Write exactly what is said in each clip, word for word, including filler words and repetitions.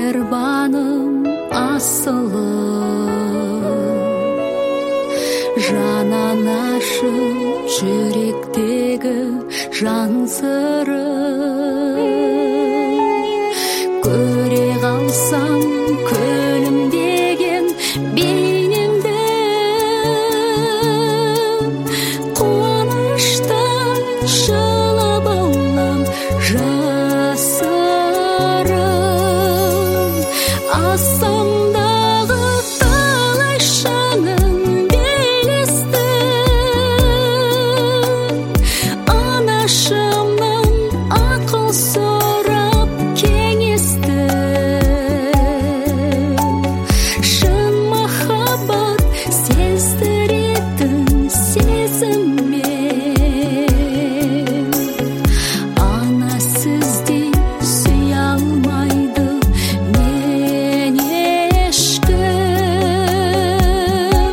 мейірбаным асылы, жанан ашып жүректегі жан сыры. Көре қалсам күлімдеген бейнеңді, қуаныштан жылап алам жасырым. Асамдағы талай шаңын белесті, анашымнан ақыл сұрап кеңесті. Шын махаббат сездіретін сезіммен, ана сіздей сүйе алмайды мен ешкім.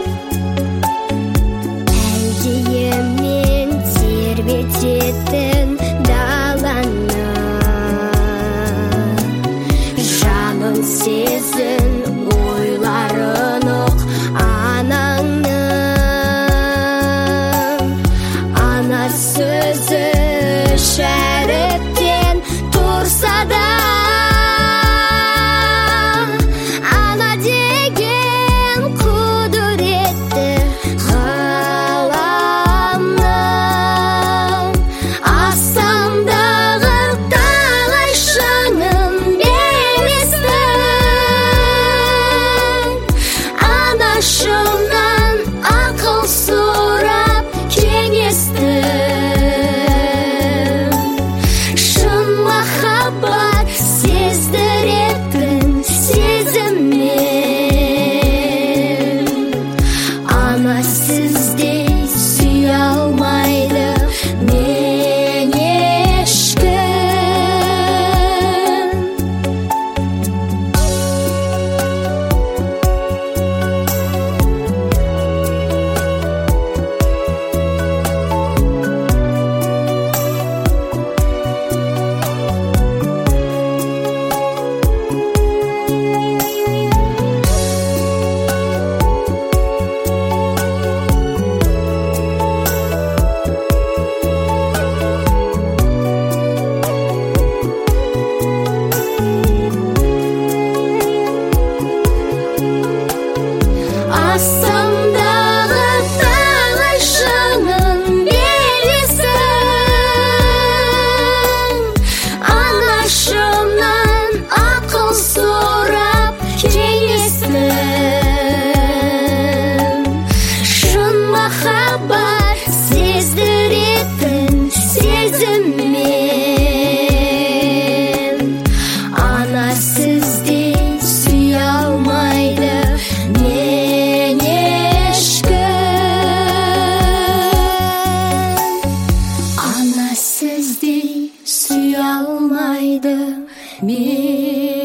Әлдиіммен тербететін даланы, жаның сезін ойларын ұқ анаңның. Ана сөзі шәріптен тұрса да, ана деген құдіретті ғаламның. Асамдағы талай шаңын белесті, анашымнан ақыл сұрап кеңесті. Шын махаббат сездіретін сезіммен, ана сіздей сүйе алмайды мен ешкім. Асамдағы талай шаңын белесің, анашымнан ақыл сұрап кеңесің. Шын махаббат сездіретін сезіммен, ана сіздей сүйе алмайды мен ешкім. Ана сіздей сүйе алмайды мен